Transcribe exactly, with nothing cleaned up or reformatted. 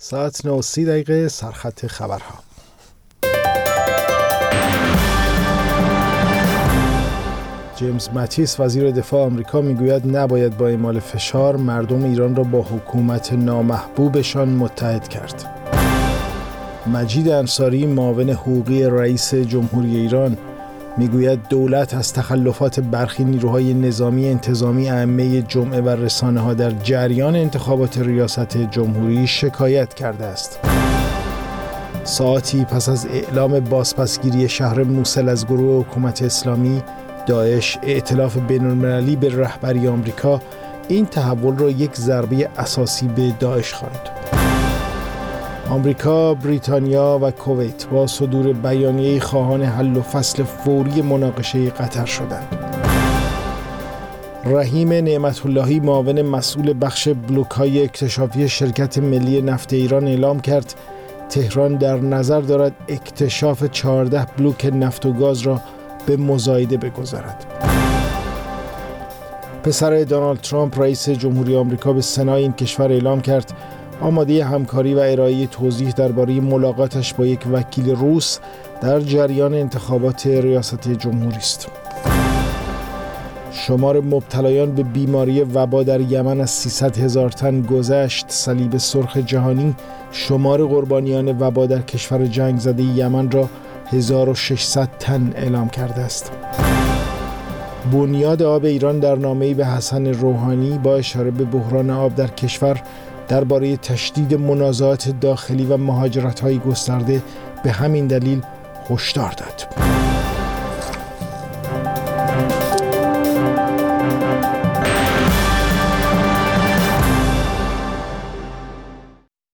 ساعت نه و سی دقیقه سرخط خبرها. جیمز ماتیس وزیر دفاع آمریکا میگوید نباید با اعمال فشار مردم ایران را با حکومت نامحبوبشان متحد کرد. مجید انصاری معاون حقوقی رئیس جمهوری ایران میگوید دولت از تخلفات برخی نیروهای نظامی انتظامی ائمه جمعه و رسانه‌ها در جریان انتخابات ریاست جمهوری شکایت کرده است. ساعتی پس از اعلام بازپسگیری شهر موصل از گروه حکومت اسلامی، داعش ائتلاف بین‌المللی به رهبری آمریکا این تحول را یک ضربه اساسی به داعش خواند. آمریکا، بریتانیا و کویت با صدور بیانیه خواهان حل و فصل فوری مناقشه قطر شدند. رحیم نعمت‌اللهی معاون مسئول بخش بلوک‌های اکتشافی شرکت ملی نفت ایران اعلام کرد تهران در نظر دارد اکتشاف چهارده بلوک نفت و گاز را به مزایده بگذارد. پسر دونالد ترامپ رئیس جمهوری آمریکا به سنای این کشور اعلام کرد آماده همکاری و ارائه توضیح درباره ملاقاتش با یک وکیل روس در جریان انتخابات ریاست جمهوری است. شمار مبتلایان به بیماری وبا در یمن از سیصد هزار تن گذشت. صلیب سرخ جهانی شمار قربانیان وبا در کشور جنگ زده یمن را هزار و ششصد تن اعلام کرده است. بنیاد آب ایران در نامه‌ای به حسن روحانی با اشاره به بحران آب در کشور درباره تشدید منازعات داخلی و مهاجرت‌های گسترده به همین دلیل هشدار داد.